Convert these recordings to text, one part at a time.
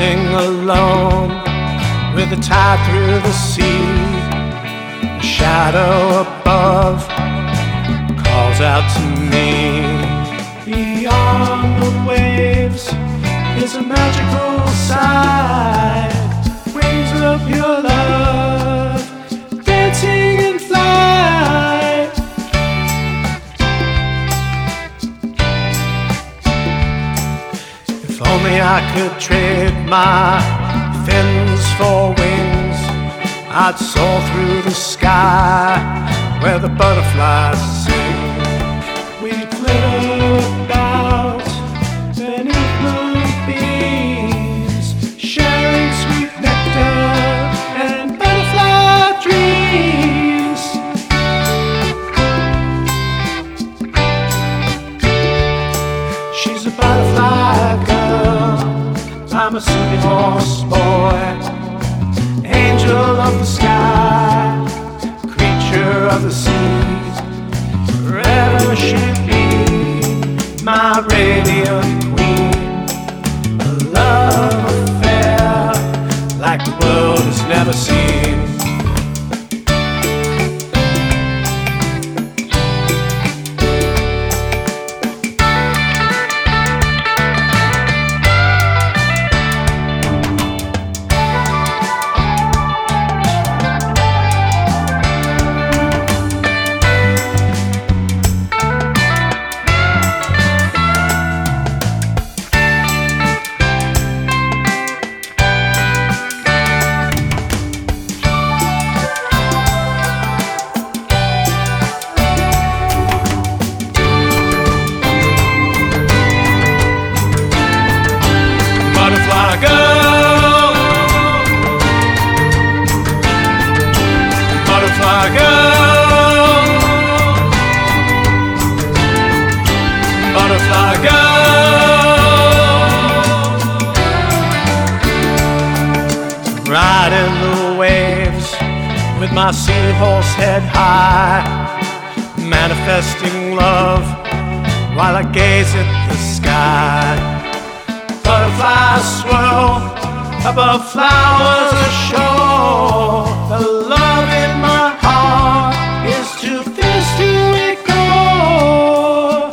drifting alone with the tide through the sea. The shadow above calls out to me. Beyond the waves is a magical sight. Wings of your love dancing in flight. If only I could trade my fins for wings, I'd soar through the sky where the butterflies sing. We'd flitter about beneath moonbeams, sharing sweet nectar and butterfly dreams. She's a butterfly girl, I'm a seahorse boy, angel of the sky, creature of the sea. Forever she'll be my radiant queen. A love affair like the world has never seen. Butterfly girl, butterfly girl, butterfly girl. Riding the waves with my seahorse head high, manifesting love while I gaze at the sky. Butterflies swirl above flowers ashore. The love in my heart is too fierce to ignore.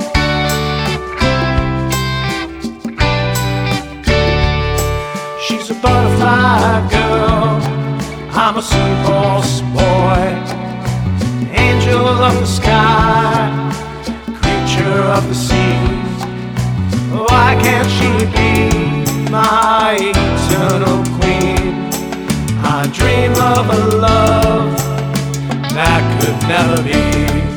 She's a butterfly girl, I'm a seahorse boy, angel of the sky, creature of the sea. Why can't she be my eternal queen? I dream of a love that could never be.